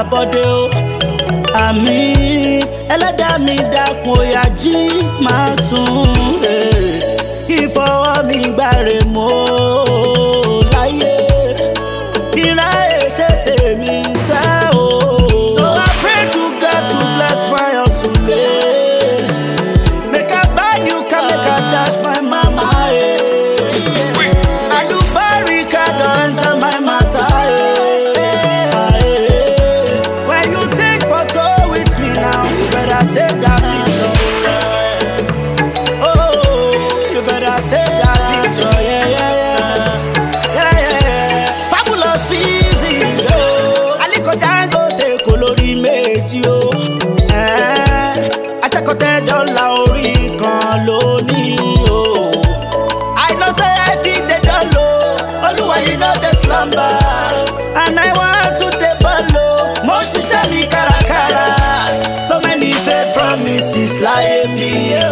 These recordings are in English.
bọ́dé o. Àmín ẹlẹ́dàá mi dákun ó yá jí máa sùn. Kí fọwọ́ mi gbàre mọ́ láyé. Kíra èṣe tèmi sẹ́ o. So I pray to God to bless my hustle. Make I buy new car, make I dash my mama. I do bury car, don't enter my matter. When you take photo with me now, you better save that picture. Oh, you better save that picture. Fabulous Peasy, oh. Aliko Dangote kolori méjì o. Achakote dọ́là orí kan lónìí o. I know say I fit the dollar. Oluwa you know the slumber. And I want to the bolo. Mo ṣiṣẹ́ mi kárakára. So many fake promises láyé mi.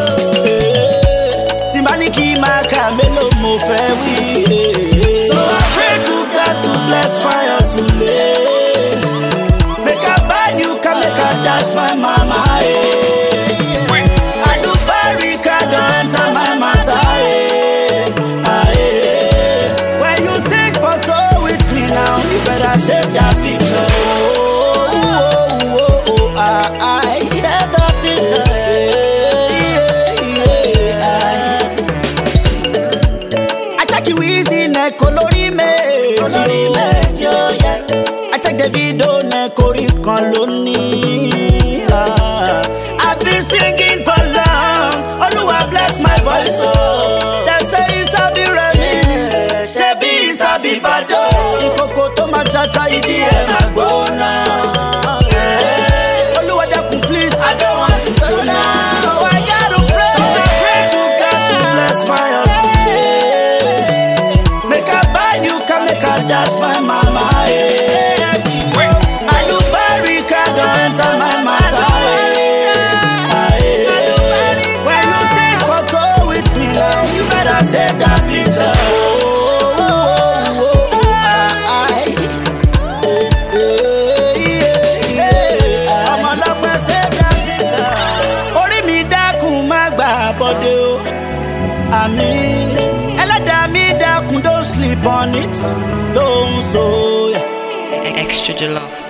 Tí bá ní kí máa kà mélòó mo fẹ́ wí. So I pray to God to bless my hustle. Make I buy new car, make I dash my mama. I do bury car, don't enter my matter. When you take photo with me now, you better save that picture. Save that picture. I take you easy, ne kolori méjì. I take the video, ne kori kan lónìí. I've been singing for long. Oluwa bless my voice, oh. They say it's a be release. Shebi it's a be bado. Ikoko to ma chata idi e ma gbona. Oluwa dákun please, I don't want to do now. So I gotta pray. So I pray to God to bless my hustle. Make I buy new car, make I dash my mama. I do bury car, don't enter my matter. When you take photo with me now, you better save that picture. I'm on up and save that picture. Orí mi dákun má gbà bọ́dé o. Àmín ẹlẹ́dàá mi dákun don't sleep on it. Don't so. Extra jollof.